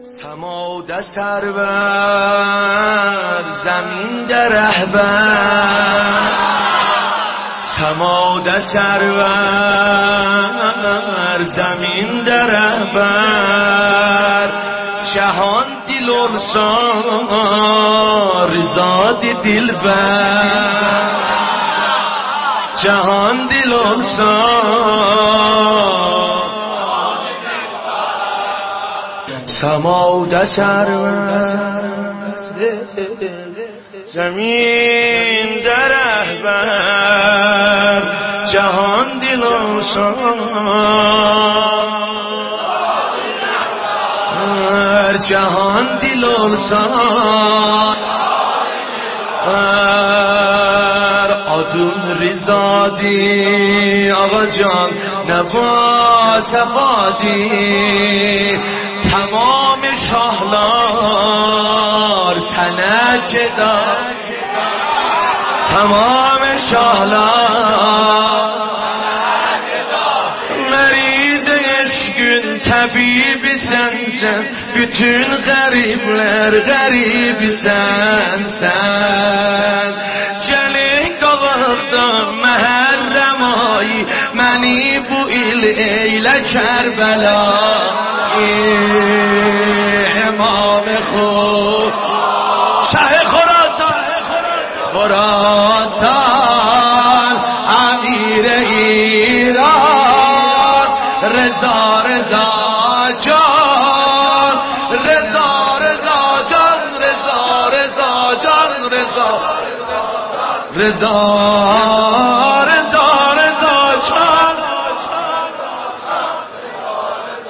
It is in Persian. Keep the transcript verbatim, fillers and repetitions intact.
سماده سرور زمین در رهبر، سماده سرور زمین در رهبر، جهان دل و سار زاد دلبر، جهان دل و سار سماده سرور زمین در رهبر، جهان دل و سار، جهان دل و سار، آدون ریزادی آقا جان نفاس بادی، تمام شاهلار سنج دار، تمام شاهلار meriz eşkün tabibi sensen, bütün garipler garibi sensen. Gelin qavaqda məhərrəm ayı, məni bu il eylə Kərbəla. İmam-ı Xud Şah-ı Xorasan, Xorasan Amir-i İran, Reza Reza Can, Reza Reza Can, Reza Reza Can, Reza Reza